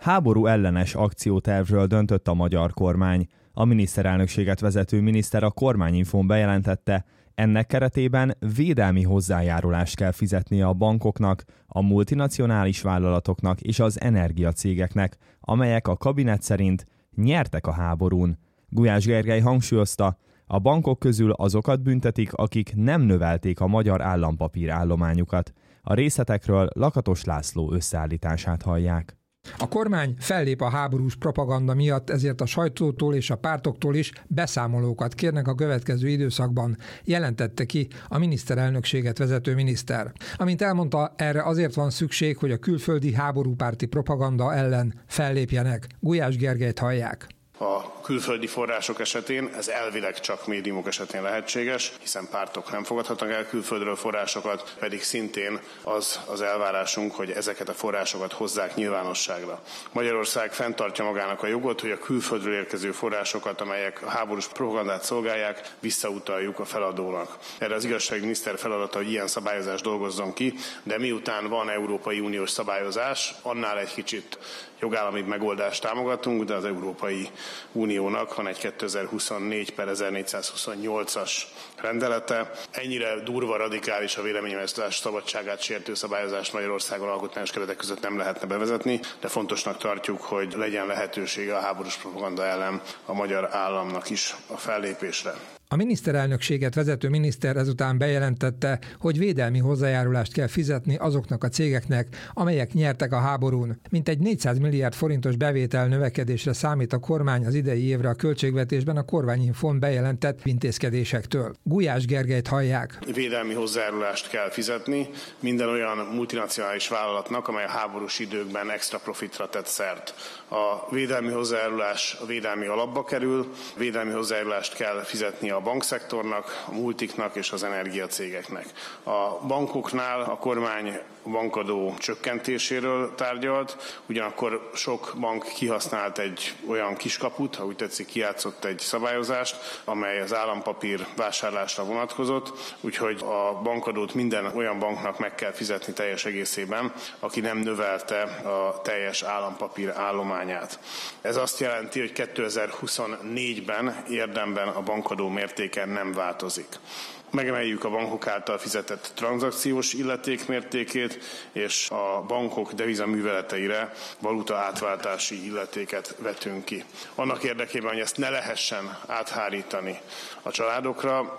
Háború ellenes akciótervről döntött a magyar kormány. A miniszterelnökséget vezető miniszter a Kormányinfón bejelentette, ennek keretében védelmi hozzájárulást kell fizetnie a bankoknak, a multinacionális vállalatoknak és az energiacégeknek, amelyek a kabinet szerint nyertek a háborún. Gulyás Gergely hangsúlyozta, a bankok közül azokat büntetik, akik nem növelték a magyar állampapír állományukat. A részletekről Lakatos László összeállítását hallják. A kormány fellép a háborús propaganda miatt, ezért a sajtótól és a pártoktól is beszámolókat kérnek a következő időszakban, jelentette ki a miniszterelnökséget vezető miniszter. Amint elmondta, erre azért van szükség, hogy a külföldi háborúpárti propaganda ellen fellépjenek. Gulyás Gergelyt hallják. A külföldi források esetén ez elvileg csak médiumok esetén lehetséges, hiszen pártok nem fogadhatnak el külföldről forrásokat, pedig szintén az elvárásunk, hogy ezeket a forrásokat hozzák nyilvánosságra. Magyarország fenntartja magának a jogot, hogy a külföldről érkező forrásokat, amelyek a háborús propagandát szolgálják, visszautaljuk a feladónak. Erre az igazságminiszter feladata, hogy ilyen szabályozást dolgozzon ki, de miután van Európai Uniós szabályozás, annál egy kicsit jogállami megoldást támogatunk, de az Európai Uniónak van egy 2024/1428-as rendelete. Ennyire durva, radikális a véleménymegosztás szabadságát sértő szabályozást Magyarországon alkotmányos keretek között nem lehetne bevezetni, de fontosnak tartjuk, hogy legyen lehetősége a háborús propaganda ellen a magyar államnak is a fellépésre. A miniszterelnökséget vezető miniszter ezután bejelentette, hogy védelmi hozzájárulást kell fizetni azoknak a cégeknek, amelyek nyertek a háborún. Mintegy 400 milliárd forintos bevétel növekedésre számít a kormány az idei évre a költségvetésben a Kormányinfón bejelentett intézkedésektől. Gulyás Gergelyt hallják. Védelmi hozzájárulást kell fizetni minden olyan multinacionális vállalatnak, amely a háborús időkben extra profitra tett szert. A védelmi hozzájárulás a védelmi alapba kerül, védelmi hozzájárulást kell fizetni a bankszektornak, a multiknak és az energiacégeknek. A bankoknál a kormány bankadó csökkentéséről tárgyalt, ugyanakkor sok bank kihasznált egy olyan kiskaput, ha úgy tetszik, kijátszott egy szabályozást, amely az állampapír vásárlásra vonatkozott, úgyhogy a bankadót minden olyan banknak meg kell fizetni teljes egészében, aki nem növelte a teljes állampapír állományát. Ez azt jelenti, hogy 2024-ben érdemben a bankadó mértéke nem változik. Megemeljük a bankok által fizetett tranzakciós illeték mértékét, és a bankok devizaműveleteire valuta átváltási illetéket vetünk ki. Annak érdekében, hogy ezt ne lehessen áthárítani a családokra,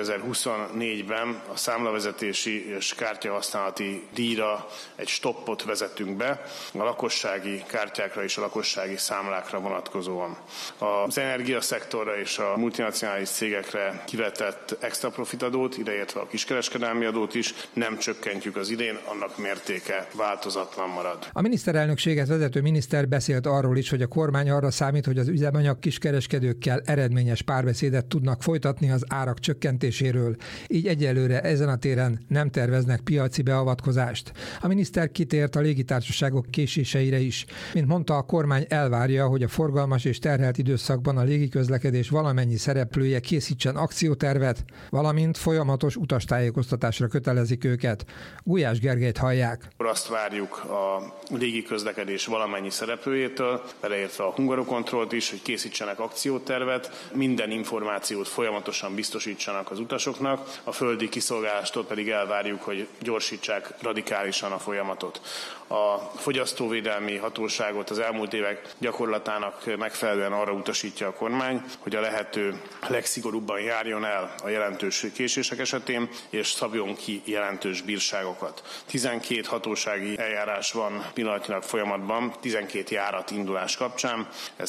2024-ben a számlavezetési és kártyahasználati díjra egy stoppot vezetünk be, a lakossági kártyákra és a lakossági számlákra vonatkozóan. Az energiaszektorra és a multinacionális cégekre kivetett extra profit adót, ideértve a kiskereskedelmi adót is, nem csökkentjük az idén, annak mértéke változatlan marad. A miniszterelnökséget vezető miniszter beszélt arról is, hogy a kormány arra számít, hogy az üzemanyag kiskereskedőkkel eredményes párbeszédet tudnak folytatni az árak csökkentéséről. Így egyelőre ezen a téren nem terveznek piaci beavatkozást. A miniszter kitért a légitársaságok késéseire is. Mint mondta, a kormány elvárja, hogy a forgalmas és terhelt időszakban a légiközlekedés valamennyi szereplője készítsen akciótervet, valamint folyamatos utastájékoztatásra kötelezik őket. Gulyás Gergelyt hallják. Azt várjuk a légiközlekedés valamennyi szereplőjétől, beleértve a Hungarokontrollt is, hogy készítsenek akciótervet, minden információt folyamatosan biztosítsanak az utasoknak, a földi kiszolgálástól pedig elvárjuk, hogy gyorsítsák radikálisan a folyamatot. A fogyasztóvédelmi hatóságot az elmúlt évek gyakorlatának megfelelően arra utasítja a kormány, hogy a lehető legszigorúbban járjon el a jelentős késések esetén, és szabjon ki jelentős bírságokat. 12 hatósági eljárás van pillanatnyilag folyamatban, 12 járat indulás kapcsán. Ez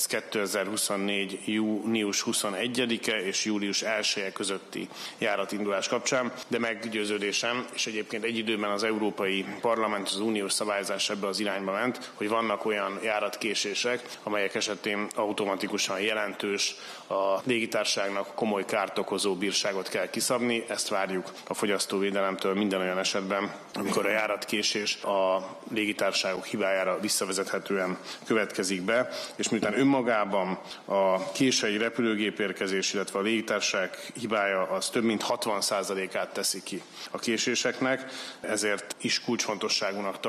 2024. június 21-e és július 1-e közötti járatindulás kapcsán, de meggyőződésem, és egyébként egy időben az Európai Parlament, az uniós szabályozás ebbe az irányba ment, hogy vannak olyan járatkésések, amelyek esetén automatikusan jelentős, a légitársaságnak komoly kárt okozó bírságot kell kiszabni. Ezt várjuk a fogyasztóvédelemtől minden olyan esetben, amikor a járatkésés a légitársaságok hibájára visszavezethetően következik be, és miután önmagában a késői repülőgépérkezés, illetve a légitársaság hibája az több mint 60%-át teszi ki a késéseknek, ezért is kulcsfontosságúnak tartjuk azt,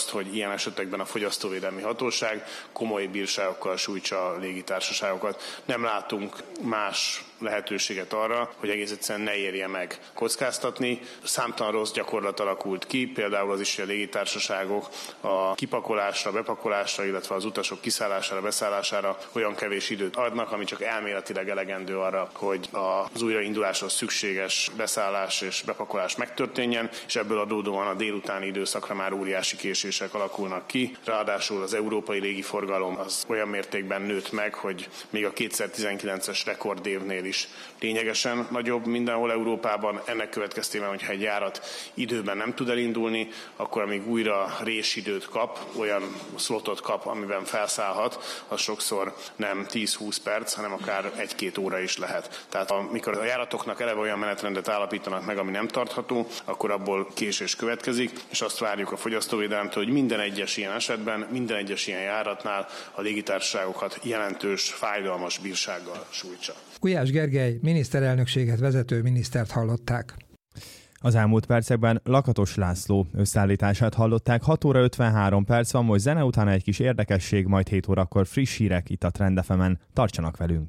azt, hogy ilyen esetekben a Fogyasztóvédelmi Hatóság komoly bírságokkal sújtsa a légitársaságokat. Nem látunk más lehetőséget arra, hogy egész egyszerűen ne érje meg kockáztatni. Számtalan rossz gyakorlat alakult ki, például az is, hogy a légitársaságok a kipakolásra, bepakolásra, illetve az utasok kiszállására, beszállására olyan kevés időt adnak, ami csak elméletileg elegendő arra, hogy az újrainduláshoz szükséges beszállás és bepakolás megtörténjen, és ebből adódóan a délutáni időszakra már óriási késések alakulnak ki. Ráadásul az európai légiforgalom az olyan mértékben nőtt meg, hogy még a 2019-es rekordévnél is lényegesen nagyobb mindenhol Európában. Ennek következtében, hogyha egy járat időben nem tud elindulni, akkor amíg újra résidőt kap, olyan szlotot kap, amiben felszállhat, az sokszor nem 10-20 perc, hanem akár 1-2 óra is lehet. Tehát amikor a járatoknak eleve olyan menetrendet állapítanak meg, ami nem tartható, akkor abból késés következik, és azt várjuk a fogyasztóvédelemtől, hogy minden egyes ilyen esetben, minden egyes ilyen járatnál a légitársaságokat jelentős, fájdalmas bírsággal sújtsa. Gulyás Gergely miniszterelnökséget vezető minisztert hallották. Az elmúlt percekben Lakatos László összeállítását hallották. 6 óra 53 perc van, most zene után egy kis érdekesség, majd 7 órakor friss hírek itt a Trend FM-en. Tartsanak velünk!